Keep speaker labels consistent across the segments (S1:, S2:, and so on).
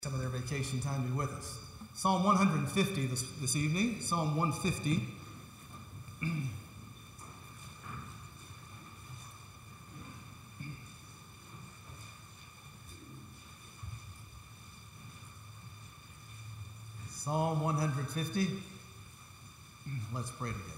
S1: some of their vacation time to be with us. Psalm 150 this evening, Psalm 150. Psalm 150. Let's pray together.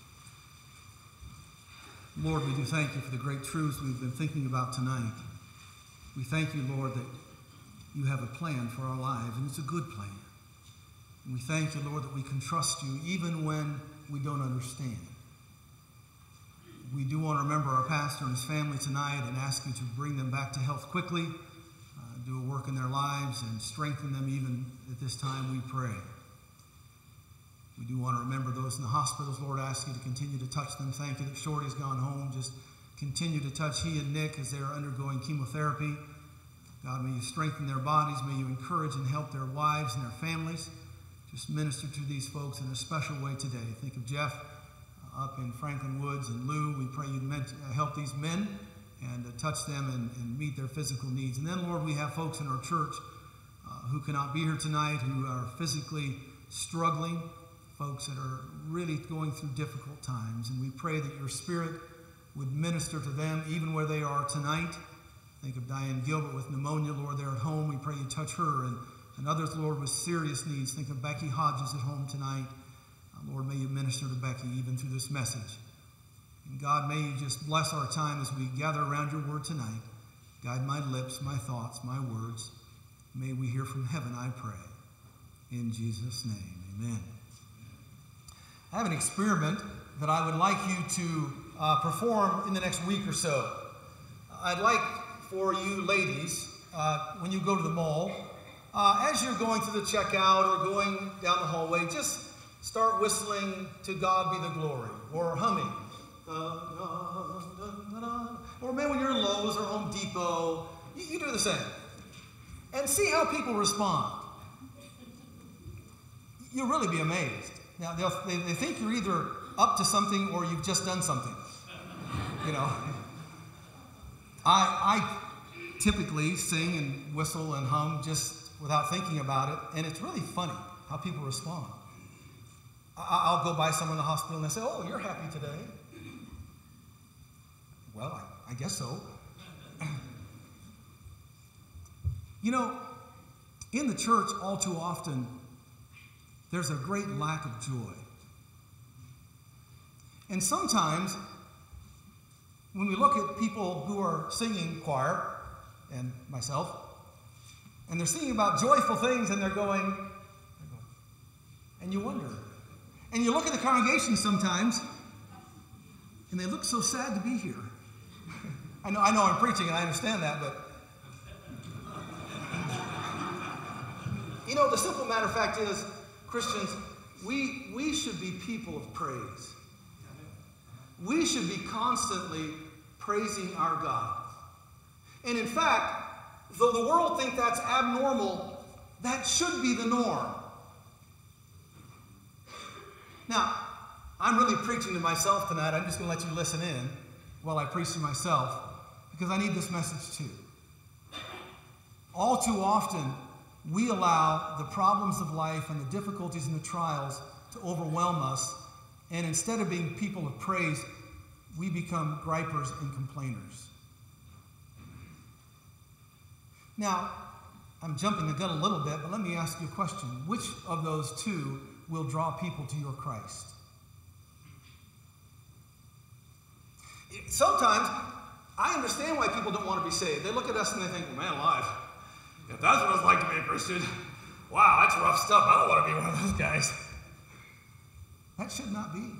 S1: Lord, we do thank you for the great truths we've been thinking about tonight. We thank you, Lord, that you have a plan for our lives, and it's a good plan. And we thank you, Lord, that we can trust you even when we don't understand. We do want to remember our pastor and his family tonight and ask you to bring them back to health quickly, do a work in their lives, and strengthen them even at this time, we pray. We do want to remember those in the hospitals. Lord, ask you to continue to touch them. Thank you that Shorty's gone home. Just continue to touch he and Nick as they are undergoing chemotherapy. God, may you strengthen their bodies. May you encourage and help their wives and their families. Just minister to these folks in a special way today. Think of Jeff up in Franklin Woods and Lou. We pray you'd help these men and touch them and meet their physical needs. And then, Lord, we have folks in our church who cannot be here tonight, who are physically struggling, folks that are really going through difficult times. And we pray that your Spirit would minister to them even where they are tonight. Think of Diane Gilbert with pneumonia, Lord, there at home. We pray you touch her and others, Lord, with serious needs. Think of Becky Hodges at home tonight. Lord, may you minister to Becky even through this message. And God, may you just bless our time as we gather around your word tonight. Guide my lips, my thoughts, my words. May we hear from heaven, I pray. In Jesus' name, amen. I have an experiment that I would like you to perform in the next week or so. I'd like for you ladies, when you go to the mall, as you're going through the checkout or going down the hallway, just start whistling "To God Be the Glory" or humming. Or maybe when you're in Lowe's or Home Depot, you do the same. And see how people respond. You'll really be amazed. Now, they think you're either up to something or you've just done something. You know. I typically sing and whistle and hum just without thinking about it, and it's really funny how people respond. I'll go by someone in the hospital and they say, "Oh, you're happy today." Well, I guess so. You know, in the church, all too often, there's a great lack of joy. And sometimes, when we look at people who are singing choir, and myself, and they're singing about joyful things, and they're going, and you wonder. And you look at the congregation sometimes, and they look so sad to be here. I know I'm preaching, and I understand that, but you know, the simple matter of fact is, Christians, we should be people of praise. We should be constantly praising our God. And in fact, though the world thinks that's abnormal, that should be the norm. Now, I'm really preaching to myself tonight. I'm just going to let you listen in while I preach to myself, because I need this message too. All too often, we allow the problems of life and the difficulties and the trials to overwhelm us, and instead of being people of praise, we become gripers and complainers. Now, I'm jumping the gun a little bit, but let me ask you a question. Which of those two will draw people to your Christ? Sometimes, I understand why people don't want to be saved. They look at us and they think, "Well, man alive, if that's what it's like to be a Christian, wow, that's rough stuff. I don't want to be one of those guys." That should not be.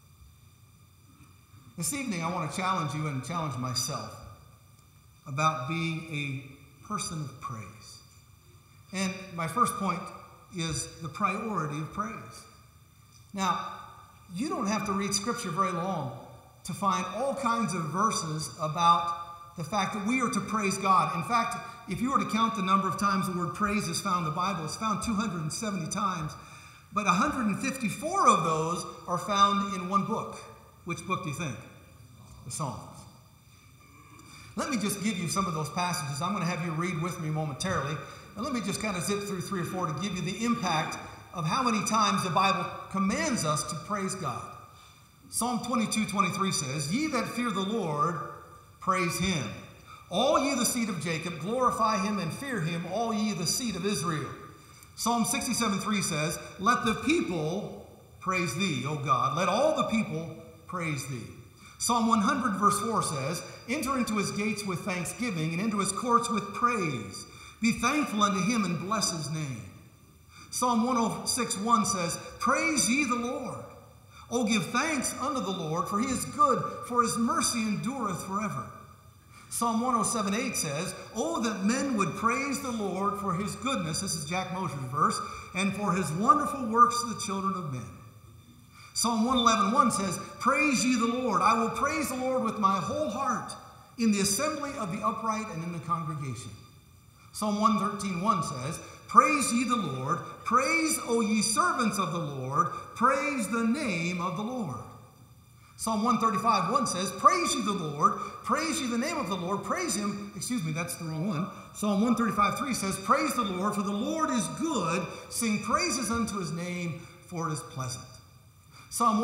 S1: This evening, I want to challenge you and challenge myself about being a person of praise. And my first point is the priority of praise. Now, you don't have to read Scripture very long to find all kinds of verses about the fact that we are to praise God. In fact, if you were to count the number of times the word praise is found in the Bible, it's found 270 times, but 154 of those are found in one book. Which book do you think? The Psalms. Let me just give you some of those passages. I'm going to have you read with me momentarily. And let me just kind of zip through 3 or 4 to give you the impact of how many times the Bible commands us to praise God. Psalm 22:23 says, "Ye that fear the Lord, praise him. All ye the seed of Jacob, glorify him and fear him, all ye the seed of Israel." Psalm 67:3 says, "Let the people praise thee, O God. Let all the people praise thee." Psalm 100 verse 4 says, "Enter into his gates with thanksgiving and into his courts with praise. Be thankful unto him and bless his name." Psalm 106:1 says, "Praise ye the Lord. O give thanks unto the Lord, for he is good, for his mercy endureth forever." Psalm 107:8 says, "Oh, that men would praise the Lord for his goodness," this is Jack Mosher's verse, "and for his wonderful works to the children of men." Psalm 111:1 says, "Praise ye the Lord. I will praise the Lord with my whole heart in the assembly of the upright and in the congregation." Psalm 113:1 says, "Praise ye the Lord. Praise, O ye servants of the Lord. Praise the name of the Lord." Psalm 135:1 says, "Praise ye the Lord. Praise ye the name of the Lord. Praise him." Excuse me, that's the wrong one. Psalm 135:3 says, "Praise the Lord, for the Lord is good. Sing praises unto his name, for it is pleasant." Psalm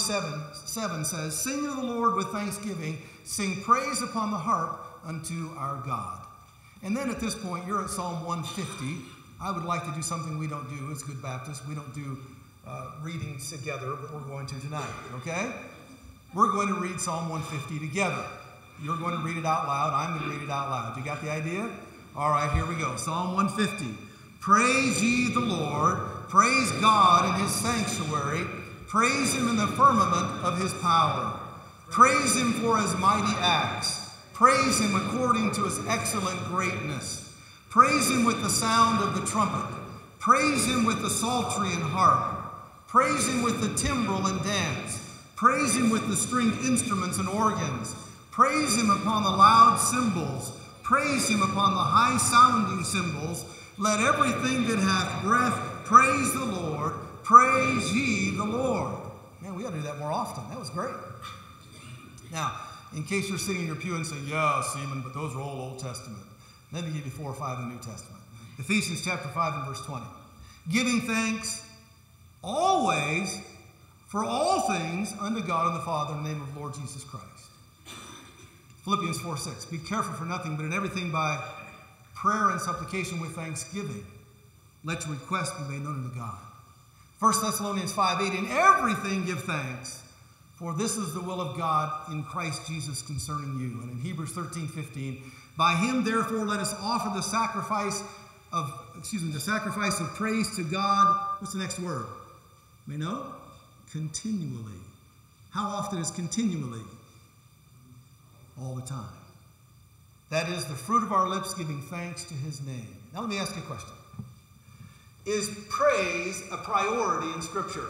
S1: 147:7 says, "Sing to the Lord with thanksgiving. Sing praise upon the harp unto our God." And then at this point, you're at Psalm 150. I would like to do something we don't do as Good Baptists. We don't do readings together, but we're going to tonight, okay? We're going to read Psalm 150 together. You're going to read it out loud. I'm going to read it out loud. You got the idea? All right, here we go. Psalm 150. "Praise ye the Lord. Praise God in his sanctuary. Praise him in the firmament of his power. Praise him for his mighty acts. Praise him according to his excellent greatness. Praise him with the sound of the trumpet. Praise him with the psaltery and harp. Praise him with the timbrel and dance. Praise him with the stringed instruments and organs. Praise him upon the loud cymbals. Praise him upon the high sounding cymbals. Let everything that hath breath praise the Lord. Praise ye the Lord." Man, we got to do that more often. That was great. Now, in case you're sitting in your pew and saying, "Yeah, Seaman, but those are all Old Testament," let me give you 4 or 5 in the New Testament. Ephesians chapter 5 and verse 20. "Giving thanks always for all things unto God and the Father in the name of Lord Jesus Christ." Philippians 4:6. "Be careful for nothing, but in everything by prayer and supplication with thanksgiving, let your requests be made known unto God." 1 Thessalonians 5:8. "In everything give thanks, for this is the will of God in Christ Jesus concerning you." And in Hebrews 13:15. "By him therefore let us offer the sacrifice of praise to God." What's the next word? You know? Continually. How often is continually? All the time. That is the fruit of our lips, giving thanks to his name. Now let me ask you a question. Is praise a priority in Scripture?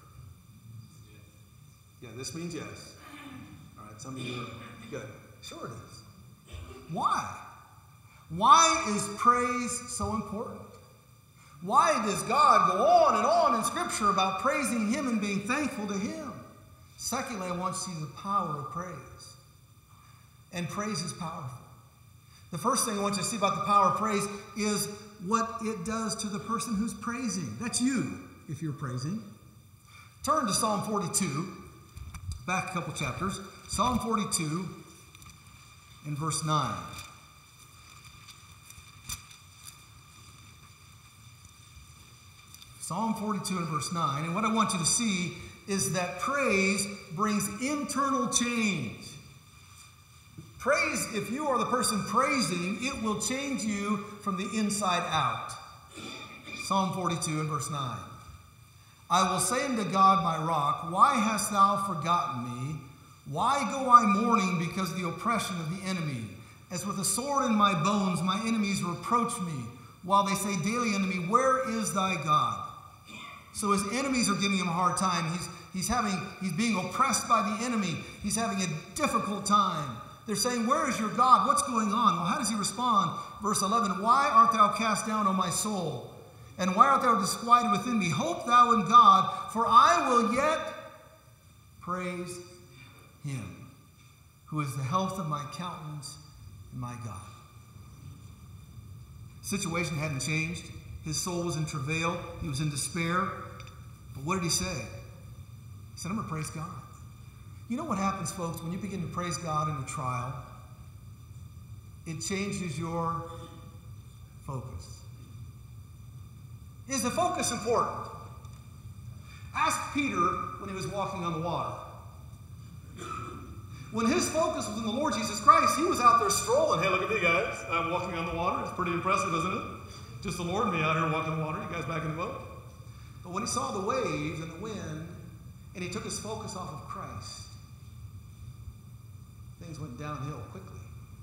S1: Yeah, this means yes. All right, some of you are good. Sure it is. Why? Why is praise so important? Why does God go on in Scripture about praising him and being thankful to him? Secondly, I want you to see the power of praise. And praise is powerful. The first thing I want you to see about the power of praise is what it does to the person who's praising. That's you, if you're praising. Turn to Psalm 42, back a couple chapters. Psalm 42 and verse 9. Psalm 42 and verse 9. And what I want you to see is that praise brings internal change. Praise, if you are the person praising, it will change you from the inside out. Psalm 42 and verse 9. "I will say unto God my rock, why hast thou forgotten me? Why go I mourning because of the oppression of the enemy? As with a sword in my bones, my enemies reproach me, while they say daily unto me, where is thy God?" So his enemies are giving him a hard time. He's being oppressed by the enemy. He's having a difficult time. They're saying, "Where is your God? What's going on?" Well, how does he respond? Verse 11, "Why art thou cast down, O my soul? And why art thou disquieted within me? Hope thou in God, for I will yet praise him, who is the health of my countenance and my God." Situation hadn't changed. His soul was in travail. He was in despair. But what did he say? He said, I'm going to praise God. You know what happens, folks, when you begin to praise God in a trial? It changes your focus. Is the focus important? Ask Peter when he was walking on the water. When his focus was in the Lord Jesus Christ, he was out there strolling. Hey, look at me, guys. I'm walking on the water. It's pretty impressive, isn't it? Just the Lord and me out here walking on the water. You guys back in the boat? But when he saw the waves and the wind, and he took his focus off of Christ, things went downhill quickly.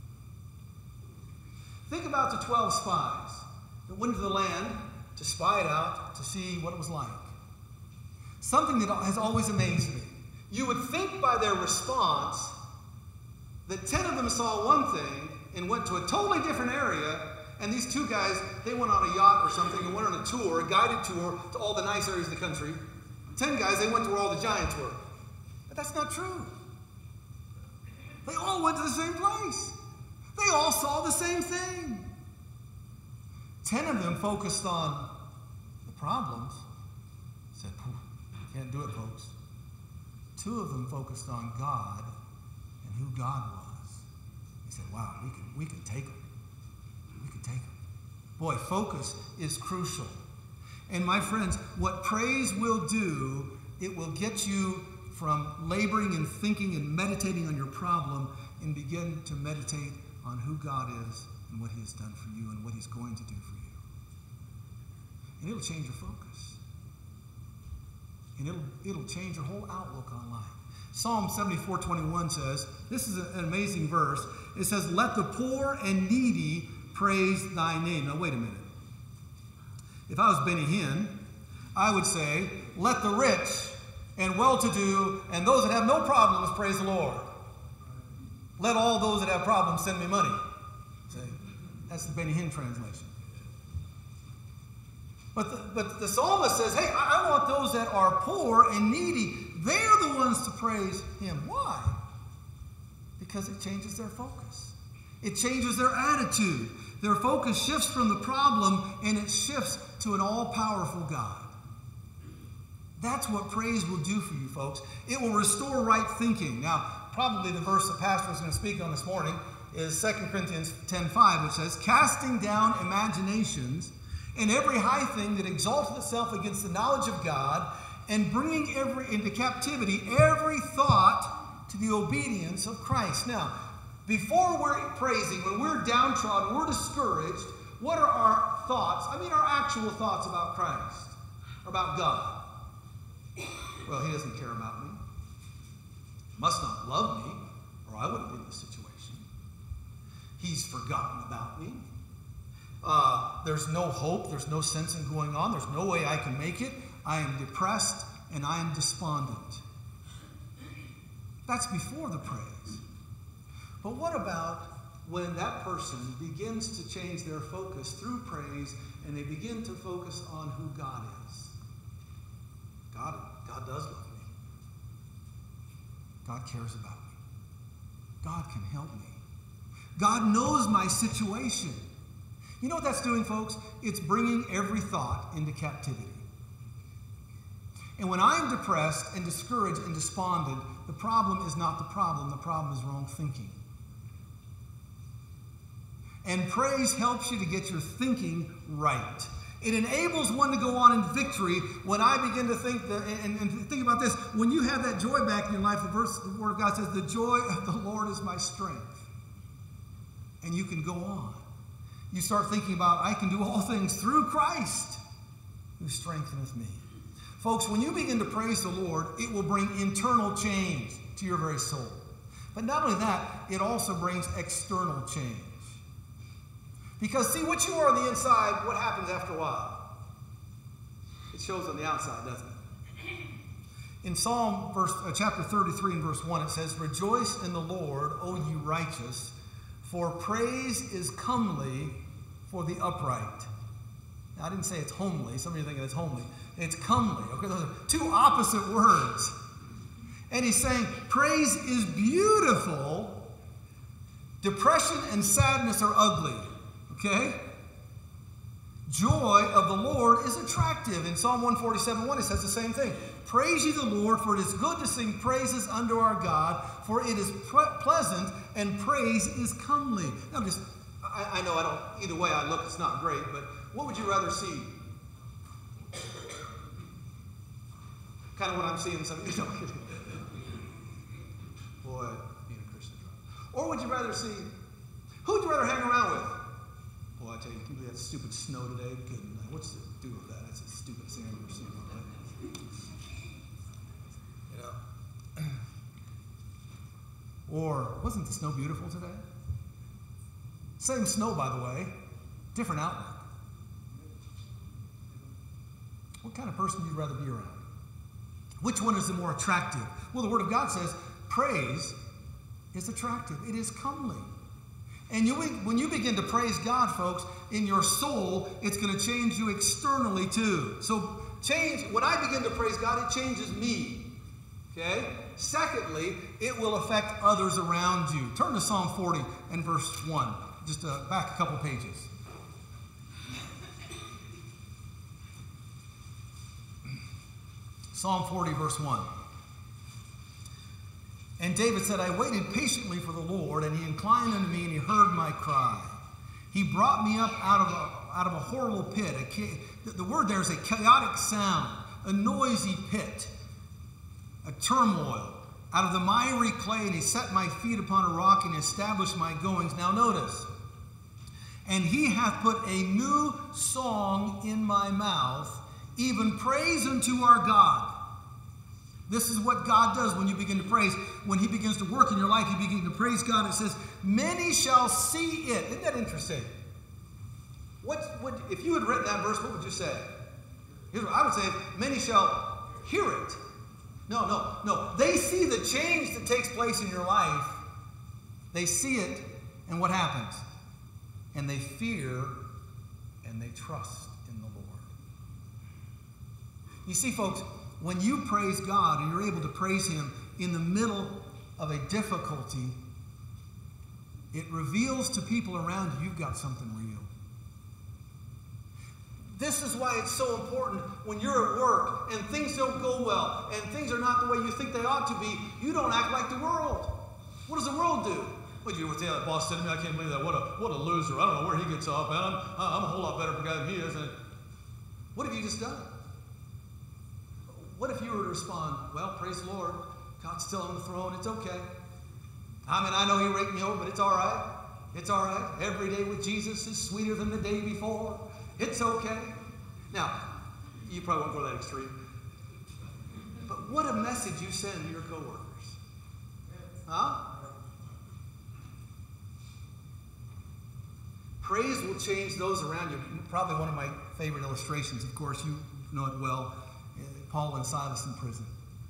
S1: Think about the 12 spies that went to the land to spy it out, to see what it was like. Something that has always amazed me. You would think by their response that 10 of them saw one thing and went to a totally different area, and these 2 guys, they went on a yacht or something and went on a tour, a guided tour to all the nice areas of the country. 10 guys, they went to where all the giants were. But that's not true. They all went to the same place. They all saw the same thing. 10 of them focused on the problems. Said, can't do it, folks. 2 of them focused on God and who God was. He said, wow, we can take them. We can take them. Boy, focus is crucial. And my friends, what praise will do, it will get you from laboring and thinking and meditating on your problem and begin to meditate on who God is and what he has done for you and what he's going to do for you. And it'll change your focus. And it'll change your whole outlook on life. Psalm 74:21 says, this is an amazing verse. It says, let the poor and needy praise thy name. Now, wait a minute. If I was Benny Hinn, I would say, let the rich and well-to-do and those that have no problems praise the Lord. Let all those that have problems send me money. See, that's the Benny Hinn translation. But the psalmist says, hey, I want those that are poor and needy. They're the ones to praise him. Why? Because it changes their focus. It changes their attitude. Their focus shifts from the problem and it shifts to an all-powerful God. That's what praise will do for you, folks. It will restore right thinking. Now, probably the verse the pastor is going to speak on this morning is 2 Corinthians 10:5, which says, casting down imaginations and every high thing that exalteth itself against the knowledge of God, and bringing into captivity every thought to the obedience of Christ. Now, before we're praising, when we're downtrodden, we're discouraged, what are our thoughts? I mean, our actual thoughts about Christ, about God. Well, he doesn't care about me. Must not love me, or I wouldn't be in this situation. He's forgotten about me. There's no hope. There's no sense in going on. There's no way I can make it. I am depressed and I am despondent. That's before the praise. But what about when that person begins to change their focus through praise and they begin to focus on who God is? God does love me. God cares about me. God can help me. God knows my situation. You know what that's doing, folks? It's bringing every thought into captivity. And when I'm depressed and discouraged and despondent, the problem is not the problem. The problem is wrong thinking. And praise helps you to get your thinking right. It enables one to go on in victory when I begin to think, and think about this, when you have that joy back in your life, the Word of God says, the joy of the Lord is my strength. And you can go on. You start thinking about, I can do all things through Christ who strengtheneth me. Folks, when you begin to praise the Lord, it will bring internal change to your very soul. But not only that, it also brings external change. Because see, what you are on the inside, what happens after a while? It shows on the outside, doesn't it? In Psalm chapter 33 and verse 1, it says, rejoice in the Lord, O ye righteous, for praise is comely for the upright. Now, I didn't say it's homely. Some of you are thinking it's homely. It's comely. Okay, those are two opposite words. And he's saying praise is beautiful. Depression and sadness are ugly. Okay? Joy of the Lord is attractive. In Psalm 147:1, it says the same thing. Praise ye the Lord, for it is good to sing praises unto our God, for it is pleasant, and praise is comely. Now, I know I don't, either way I look, it's not great, but what would you rather see? Kind of what I'm seeing some, you know. Boy, being a Christian. Or would you rather see, who would you rather hang around with? Boy, I tell you, can you believe that stupid snow today? Good night. What's to do with that? That's the stupidest thing I've ever seen in my life. You know. Or, wasn't the snow beautiful today? Same snow, by the way. Different outlook. What kind of person would you rather be around? Which one is the more attractive? Well, the Word of God says praise is attractive. It is comely. And when you begin to praise God, folks, in your soul, it's going to change you externally too. So when I begin to praise God, it changes me. Okay? Secondly, it will affect others around you. Turn to Psalm 40 and verse 1. Just back a couple pages. Psalm 40, verse 1. And David said, I waited patiently for the Lord, and he inclined unto me, and he heard my cry. He brought me up out of a horrible pit. The word there is a chaotic sound, a noisy pit, a turmoil. Out of the miry clay, and he set my feet upon a rock, and established my goings. Now notice, and he hath put a new song in my mouth, even praise unto our God. This is what God does when you begin to praise. When he begins to work in your life, you begin to praise God. It says, many shall see it. Isn't that interesting? If you had written that verse, what would you say? Here's what I would say, many shall hear it. No. They see the change that takes place in your life. They see it, and what happens? And they fear, and they trust in the Lord. You see, folks, when you praise God and you're able to praise him in the middle of a difficulty, it reveals to people around you you've got something real. This is why it's so important when you're at work and things don't go well and things are not the way you think they ought to be, you don't act like the world. What does the world do? What you would say, that boss said to me, I can't believe that. What a loser. I don't know where he gets off, man. I'm a whole lot better of a guy than he is. And what have you just done? What if you were to respond, well, praise the Lord. God's still on the throne. It's okay. I mean, I know he raked me over, but it's all right. It's all right. Every day with Jesus is sweeter than the day before. It's okay. Now, you probably won't go that extreme. But what a message you send to your coworkers. Huh? Praise will change those around you. Probably one of my favorite illustrations, of course, you know it well, Paul and Silas in prison.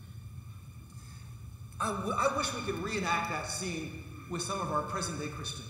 S1: I wish we could reenact that scene with some of our present-day Christians.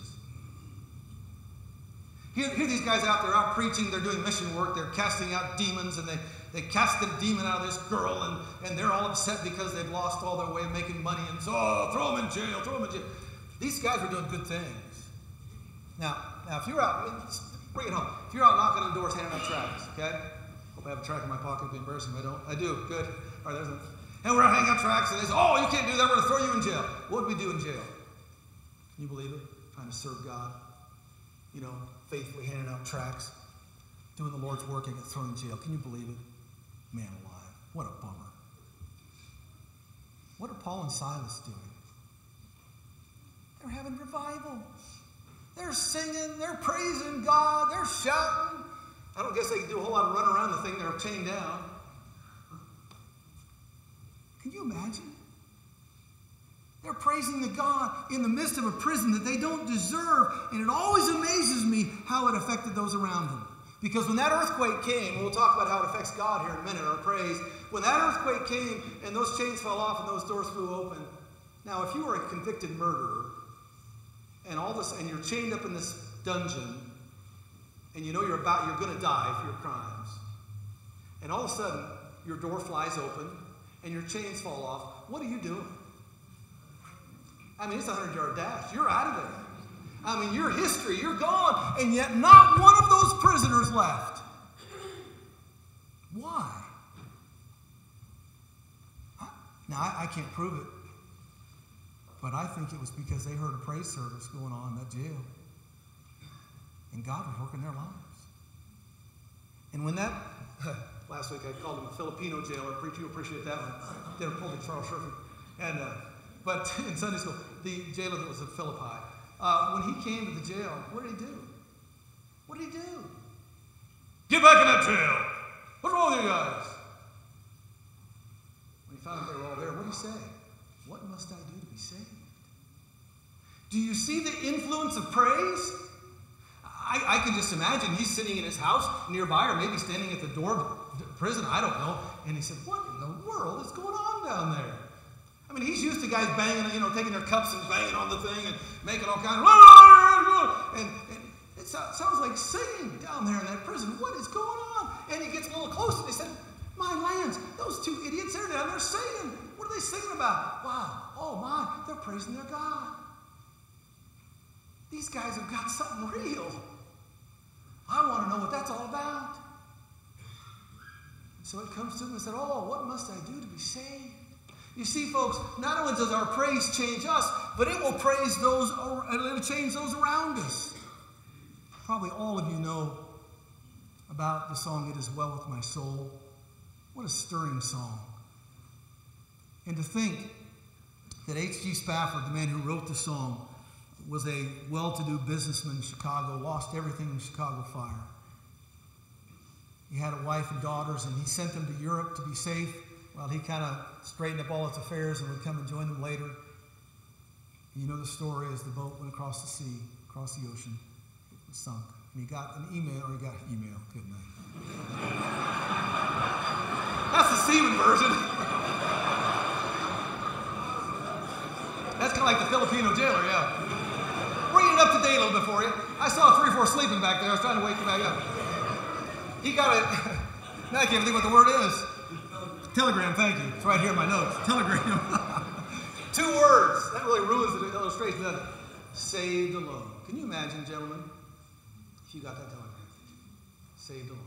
S1: Here these guys out there out preaching, they're doing mission work, they're casting out demons, and they casted a demon out of this girl, and they're all upset because they've lost all their way of making money, and so, throw them in jail, throw them in jail. These guys are doing good things. Now, if you're out, bring it home. If you're out knocking on doors, handing out tracts, okay? Hope I have a tract in my pocket. It'd be embarrassing if I don't. I do. Good. All right, there's one. And we're out handing out tracts, and they say, oh, you can't do that. We're going to throw you in jail. What would we do in jail? Can you believe it? Trying to serve God. You know, faithfully handing out tracts, doing the Lord's work, and get thrown in jail. Can you believe it? Man alive. What a bummer. What are Paul and Silas doing? They're having revival. They're singing, they're praising God, they're shouting. I don't guess they can do a whole lot of running around the thing. They're chained down. Can you imagine? They're praising the God in the midst of a prison that they don't deserve. And it always amazes me how it affected those around them. Because when that earthquake came, we'll talk about how it affects God here in a minute, our praise. When that earthquake came and those chains fell off and those doors flew open. Now, if you were a convicted murderer, and all this, and you're chained up in this dungeon, and you know you're going to die for your crimes, and all of a sudden your door flies open and your chains fall off, what are you doing? I mean, it's a 100-yard dash. You're out of there. I mean, your history, you're gone, and yet not one of those prisoners left. Why? Now, I can't prove it, but I think it was because they heard a praise service going on in that jail, and God was working their lives. And when that, last week I called him a Filipino jailer. Preacher, you appreciate that one. Did a pull to Charles Sherford. And, but in Sunday school, the jailer that was at Philippi, when he came to the jail, what did he do? What did he do? Get back in that jail! What's wrong with you guys? When he found out they were all there, what did he say? What must I do to be saved? Do you see the influence of praise? I can just imagine he's sitting in his house nearby, or maybe standing at the door of the prison, I don't know, and he said, what in the world is going on down there? I mean, he's used to guys banging, taking their cups and banging on the thing and making all kinds of, and it sounds like singing down there in that prison. What is going on? And he gets a little closer and he said, my lands, those two idiots, they're down there singing. What are they singing about? Wow, oh my, they're praising their God. These guys have got something real. I want to know what that's all about. So it comes to him and said, oh, what must I do to be saved? You see, folks, not only does our praise change us, but it will it'll change those around us. Probably all of you know about the song, It Is Well With My Soul. What a stirring song. And to think that H.G. Spafford, the man who wrote the song, was a well-to-do businessman in Chicago, lost everything in the Chicago fire. He had a wife and daughters, and he sent them to Europe to be safe while he kind of straightened up all his affairs and would come and join them later. You know the story as the boat went across the sea, across the ocean, it was sunk. And he got email, good night. That's the seaman version. That's kind of like the Filipino jailer, yeah. Bringing it up to date a little bit for you. I saw 3 or 4 sleeping back there. I was trying to wake you back up. He got it. Now I can't think what the word is. Telegram, thank you. It's right here in my notes. Telegram. 2 words. That really ruins the illustration, doesn't it? Saved alone. Can you imagine, gentlemen, if you got that telegram? Saved alone.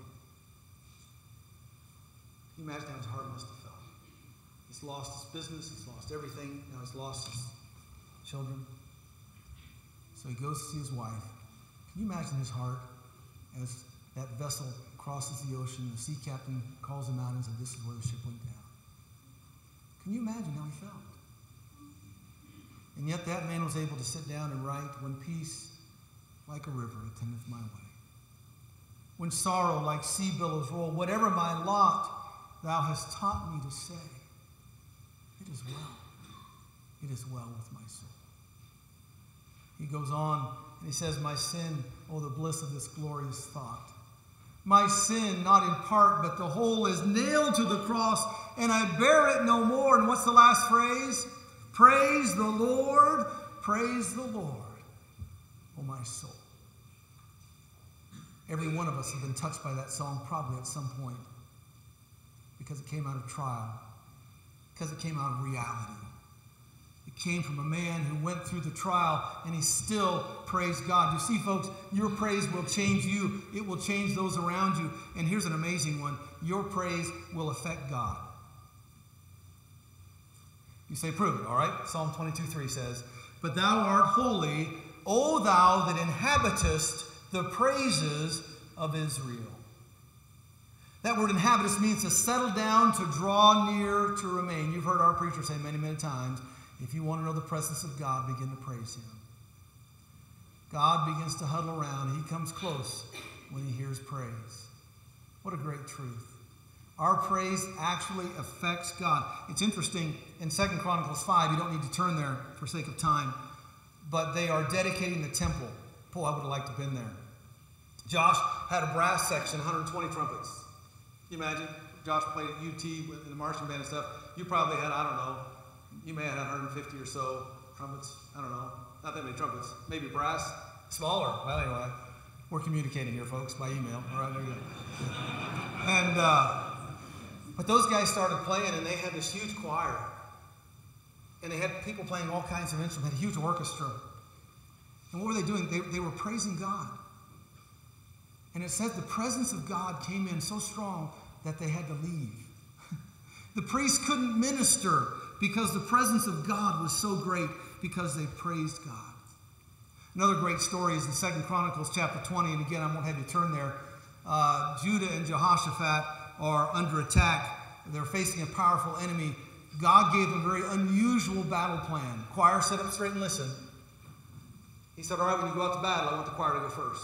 S1: Can you imagine how his heart must have felt? He's lost his business. He's lost everything. Now he's lost his children. So he goes to see his wife. Can you imagine his heart as that vessel crosses the ocean, the sea captain calls him out and says, this is where the ship went down. Can you imagine how he felt? And yet that man was able to sit down and write, when peace like a river attendeth my way, when sorrow like sea billows roll, whatever my lot, thou hast taught me to say, it is well. It is well with my soul. He goes on and he says, my sin, oh, the bliss of this glorious thought. My sin, not in part, but the whole, is nailed to the cross, and I bear it no more. And what's the last phrase? Praise the Lord, oh my soul. Every one of us has been touched by that song probably at some point, because it came out of trial, because it came out of reality. It came from a man who went through the trial and he still praised God. You see, folks, your praise will change you. It will change those around you. And here's an amazing one. Your praise will affect God. You say, prove it, all right? Psalm 22:3 says, but thou art holy, O thou that inhabitest the praises of Israel. That word inhabitest means to settle down, to draw near, to remain. You've heard our preacher say many, many times, if you want to know the presence of God, begin to praise him. God begins to huddle around. He comes close when he hears praise. What a great truth. Our praise actually affects God. It's interesting, in 2 Chronicles 5, you don't need to turn there for sake of time, but they are dedicating the temple. Boy, I would have liked to have been there. Josh had a brass section, 120 trumpets. Can you imagine? Josh played at UT with the marching band and stuff. You probably had, I don't know, you may have had 150 or so trumpets. I don't know. Not that many trumpets. Maybe brass. Smaller. Well, anyway, we're communicating here, folks, by email. All right, there you go. And, but those guys started playing, and they had this huge choir. And they had people playing all kinds of instruments, had a huge orchestra. And what were they doing? They were praising God. And it says the presence of God came in so strong that they had to leave. The priests couldn't minister because the presence of God was so great because they praised God. Another great story is in 2 Chronicles chapter 20, and again, I won't have you turn there. Judah and Jehoshaphat are under attack. They're facing a powerful enemy. God gave them a very unusual battle plan. Choir, sit up straight and listen. He said, all right, when you go out to battle, I want the choir to go first.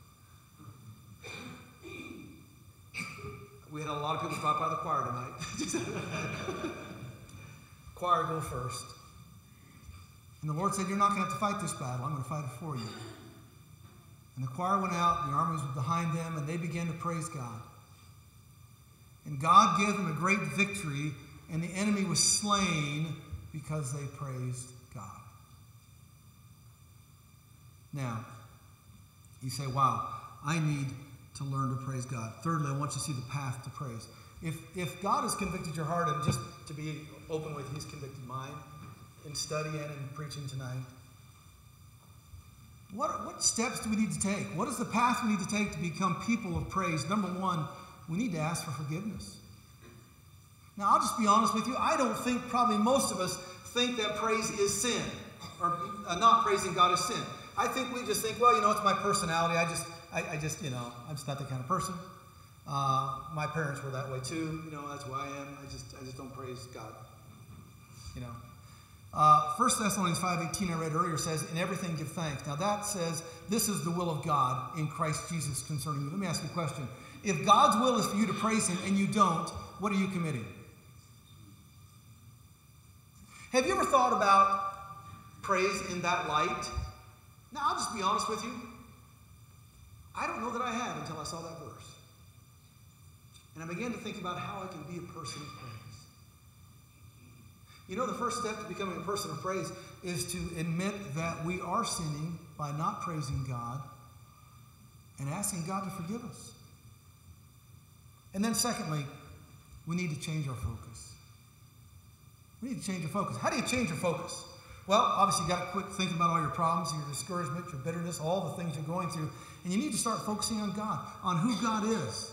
S1: We had a lot of people drop out of the choir tonight. Choir, go first. And the Lord said, you're not going to have to fight this battle. I'm going to fight it for you. And the choir went out, the armies were behind them, and they began to praise God. And God gave them a great victory, and the enemy was slain because they praised God. Now, you say, wow, I need to learn to praise God. Thirdly, I want you to see the path to praise. If God has convicted your heart, and just to be open with you, He's convicted mine in study and in preaching tonight, what steps do we need to take? What is the path we need to take to become people of praise? Number one, we need to ask for forgiveness. Now, I'll just be honest with you. I don't think probably most of us think that praise is sin, or not praising God is sin. I think we just think, well, it's my personality. I just, I'm just not that kind of person. My parents were that way too. That's who I am. I just don't praise God. 1 Thessalonians 5:18 I read earlier says, in everything give thanks. Now that says, this is the will of God in Christ Jesus concerning you. Let me ask you a question. If God's will is for you to praise Him and you don't, what are you committing? Have you ever thought about praise in that light? Now, I'll just be honest with you. I don't know that I have until I saw that verse. And I began to think about how I can be a person of praise. The first step to becoming a person of praise is to admit that we are sinning by not praising God and asking God to forgive us. And then secondly, we need to change our focus. We need to change our focus. How do you change your focus? Well, obviously you've got to quit thinking about all your problems, your discouragement, your bitterness, all the things you're going through. And you need to start focusing on God, on who God is.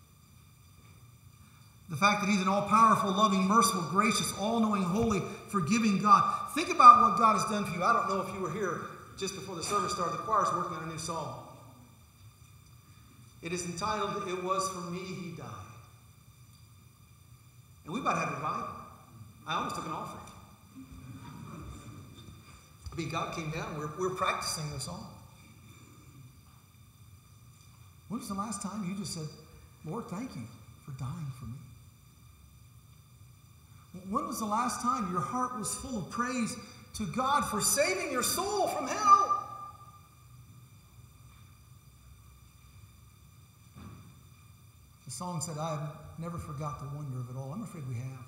S1: The fact that He's an all-powerful, loving, merciful, gracious, all-knowing, holy, forgiving God. Think about what God has done for you. I don't know if you were here just before the service started. The choir's working on a new song. It is entitled, It Was For Me He Died. And we about to have a revival. I almost took an offering. God came down. We're practicing the song. When was the last time you just said, Lord, thank you for dying for me? When was the last time your heart was full of praise to God for saving your soul from hell? The song said, I have never forgot the wonder of it all. I'm afraid we have.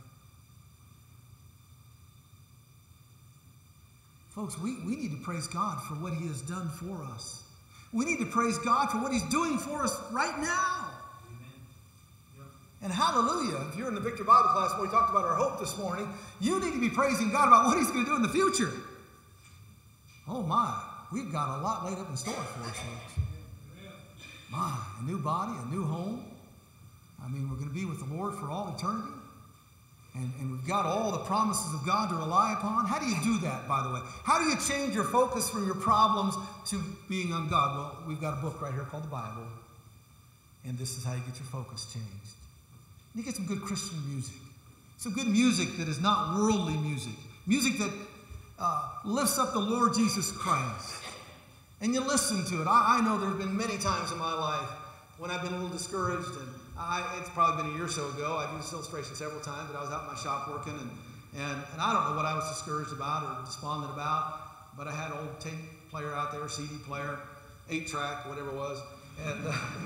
S1: Folks, we need to praise God for what He has done for us. We need to praise God for what He's doing for us right now. Amen. Yep. And hallelujah, if you're in the Victor Bible class where we talked about our hope this morning, you need to be praising God about what He's going to do in the future. Oh my, we've got a lot laid up in store for us, folks. My, a new body, a new home. We're going to be with the Lord for all eternity. And we've got all the promises of God to rely upon. How do you do that, by the way? How do you change your focus from your problems to being on God? Well, we've got a book right here called the Bible. And this is how you get your focus changed. You get some good Christian music. Some good music that is not worldly music. Music that lifts up the Lord Jesus Christ. And you listen to it. I know there have been many times in my life when I've been a little discouraged, and it's probably been a year or so ago. I've used this illustration several times, but I was out in my shop working, and I don't know what I was discouraged about or despondent about, but I had an old tape player out there, CD player, 8-track, whatever it was, and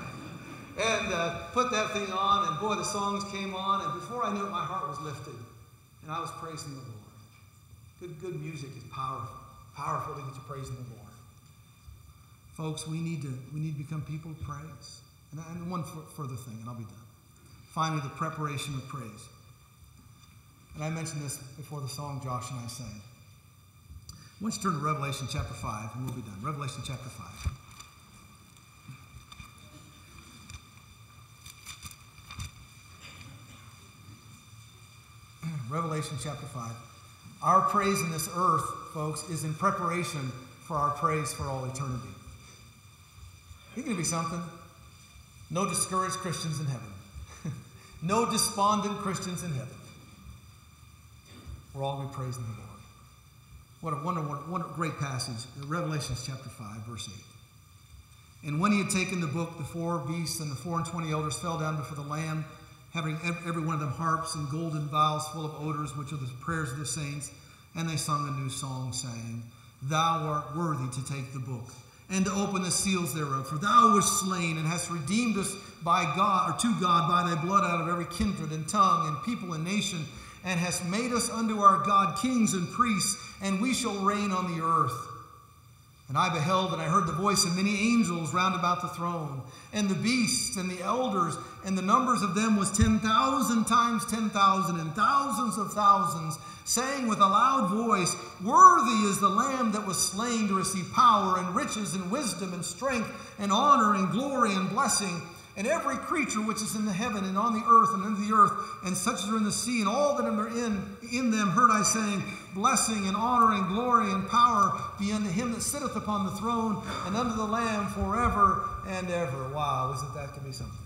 S1: put that thing on, and boy, the songs came on, and before I knew it, my heart was lifted, and I was praising the Lord. Good music is powerful to get you praising the Lord. Folks, we need to become people of praise. And one further thing, and I'll be done. Finally, the preparation of praise. And I mentioned this before the song Josh and I sang. I want you to turn to Revelation chapter 5, and we'll be done. Revelation chapter 5. Revelation chapter 5. Our praise in this earth, folks, is in preparation for our praise for all eternity. It's going to be something. No discouraged Christians in heaven. No despondent Christians in heaven. We're all going to be praising the Lord. What a great passage. Revelation chapter 5, verse 8. And when he had taken the book, the 4 beasts and the 24 elders fell down before the Lamb, having every one of them harps and golden vials full of odors, which are the prayers of the saints. And they sung a new song, saying, Thou art worthy to take the book and to open the seals thereof. For thou wast slain and hast redeemed us by God, or to God, by thy blood out of every kindred and tongue and people and nation, and hast made us unto our God kings and priests, and we shall reign on the earth. And I beheld, and I heard the voice of many angels round about the throne, and the beasts and the elders, and the numbers of them was 10,000 times 10,000, and thousands of thousands, saying with a loud voice, Worthy is the Lamb that was slain to receive power and riches and wisdom and strength and honor and glory and blessing. And every creature which is in the heaven and on the earth and under the earth, and such as are in the sea, and all that are in them, heard I saying, Blessing and honor and glory and power be unto him that sitteth upon the throne and unto the Lamb forever and ever. Wow, isn't that going to be something?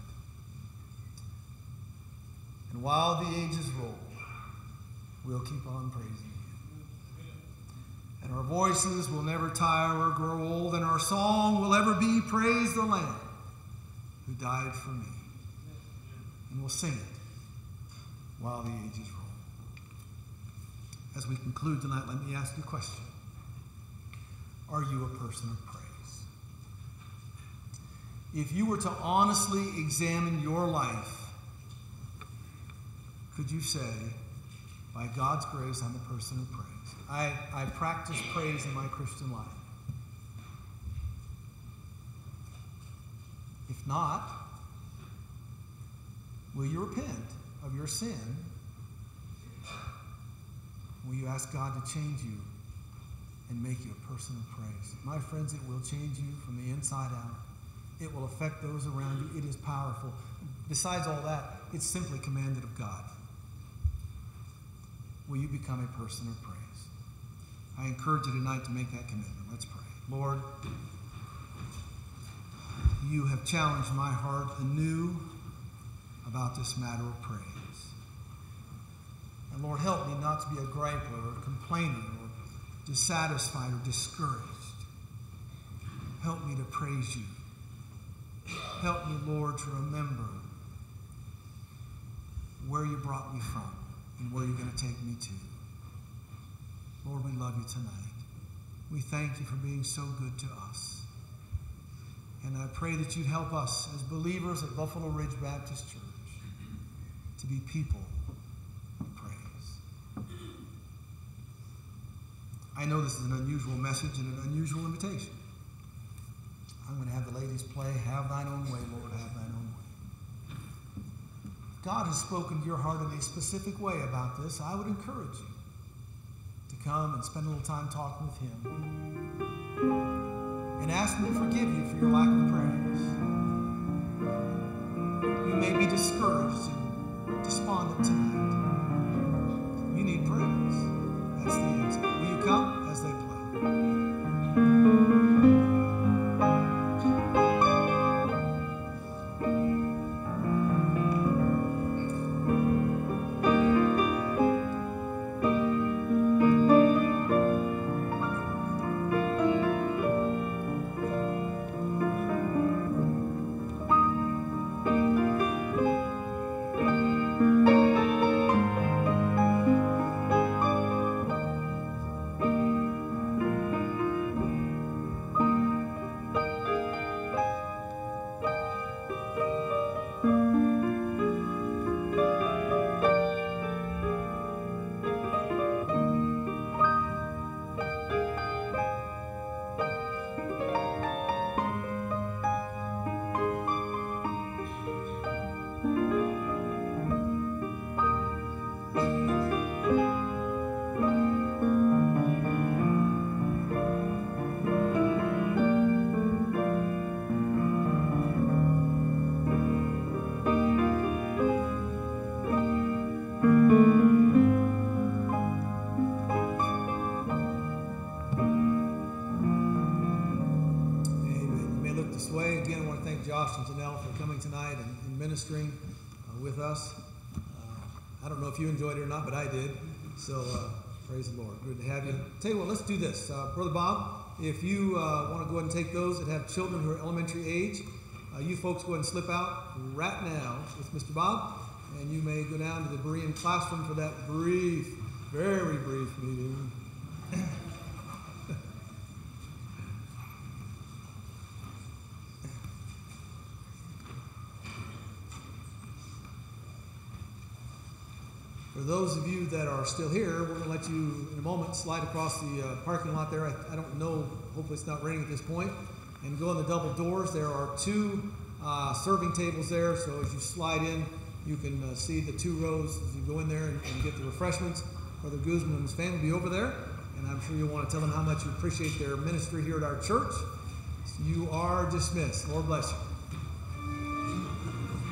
S1: And while the ages roll, we'll keep on praising you. And our voices will never tire or grow old, and our song will ever be, Praise the Lamb who died for me. And we'll sing it while the ages roll. As we conclude tonight, let me ask you a question. Are you a person of praise? If you were to honestly examine your life, could you say, by God's grace, I'm a person of praise? I practice praise in my Christian life. If not, will you repent of your sin? Will you ask God to change you and make you a person of praise? My friends, it will change you from the inside out. It will affect those around you. It is powerful. Besides all that, it's simply commanded of God. Will you become a person of praise? I encourage you tonight to make that commitment. Let's pray. Lord, you have challenged my heart anew about this matter of praise. And Lord, help me not to be a griper or a complainer or dissatisfied or discouraged. Help me to praise you. Help me, Lord, to remember where you brought me from and where you're going to take me to. Lord, we love you tonight. We thank you for being so good to us. And I pray that you'd help us as believers at Buffalo Ridge Baptist Church to be people of praise. I know this is an unusual message and an unusual invitation. I'm going to have the ladies play, Have Thine Own Way, Lord, Have Thine Own Way. If God has spoken to your heart in a specific way about this, I would encourage you to come and spend a little time talking with him. And ask him to forgive you for your lack of praise. You may be discouraged and despondent tonight. You need praise. That's the answer. Will you come as they play? ministering with us. I don't know if you enjoyed it or not, but I did. So praise the Lord. Good to have you. Tell you what, let's do this. Brother Bob, if you want to go ahead and take those that have children who are elementary age, you folks go ahead and slip out right now with Mr. Bob, and you may go down to the Berean classroom for that brief, very brief meeting. For those of you that are still here, we're going to let you, in a moment, slide across the parking lot there. I don't know, hopefully it's not raining at this point, and go in the double doors. There are two serving tables there, so as you slide in, you can see the two rows as you go in there and get the refreshments. Brother Guzman and his family will be over there, and I'm sure you'll want to tell them how much you appreciate their ministry here at our church. So you are dismissed. Lord bless you.